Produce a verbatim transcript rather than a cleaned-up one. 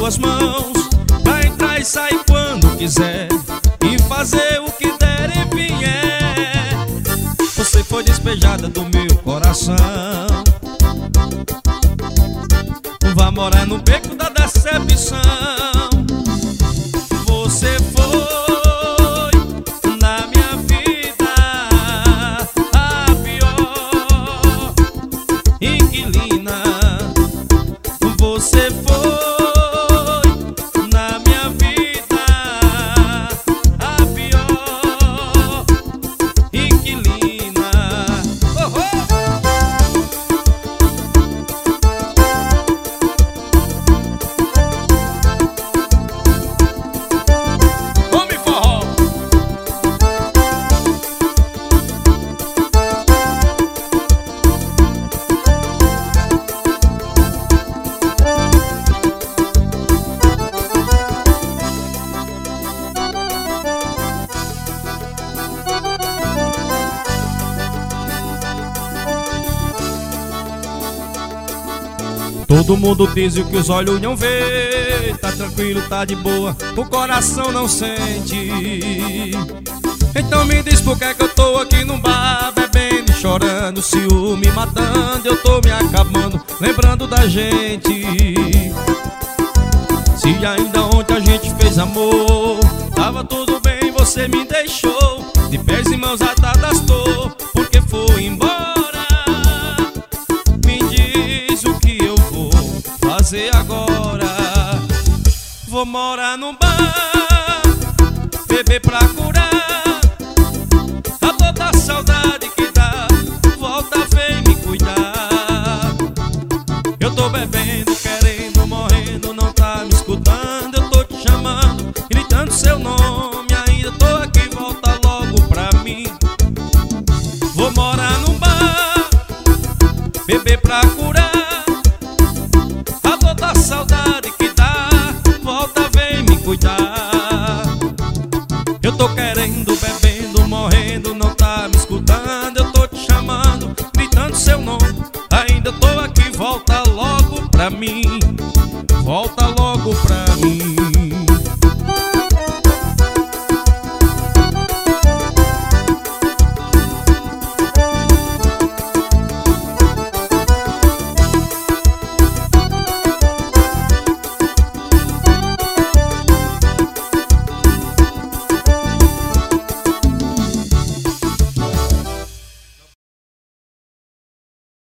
tuas mãos, pra entrar e sair quando quiser, e fazer o que der e vier. Você foi despejada do meu coração, vá morar no beco da decepção. Você foi na minha vida a pior inquilina. Você foi na minha vida a pior inquilina. Oh, oh. Todo mundo diz o que os olhos não vê. Tá tranquilo, tá de boa, o coração não sente. Então me diz por que é que eu tô aqui num bar, bebendo e chorando, ciúme matando. Eu tô me acabando, lembrando da gente. Se ainda ontem a gente fez amor, tava tudo bem, você me deixou de pés e mãos atadas, tô porque foi embora. Fazer agora, vou morar num bar, beber pra curar a toda a saudade que dá. Volta, vem me cuidar. Eu tô bebendo, querendo, morrendo, não tá me escutando. Eu tô te chamando, gritando seu nome, ainda tô aqui, volta logo pra mim. Vou morar num bar, beber pra curar a saudade que dá. Volta, vem me cuidar.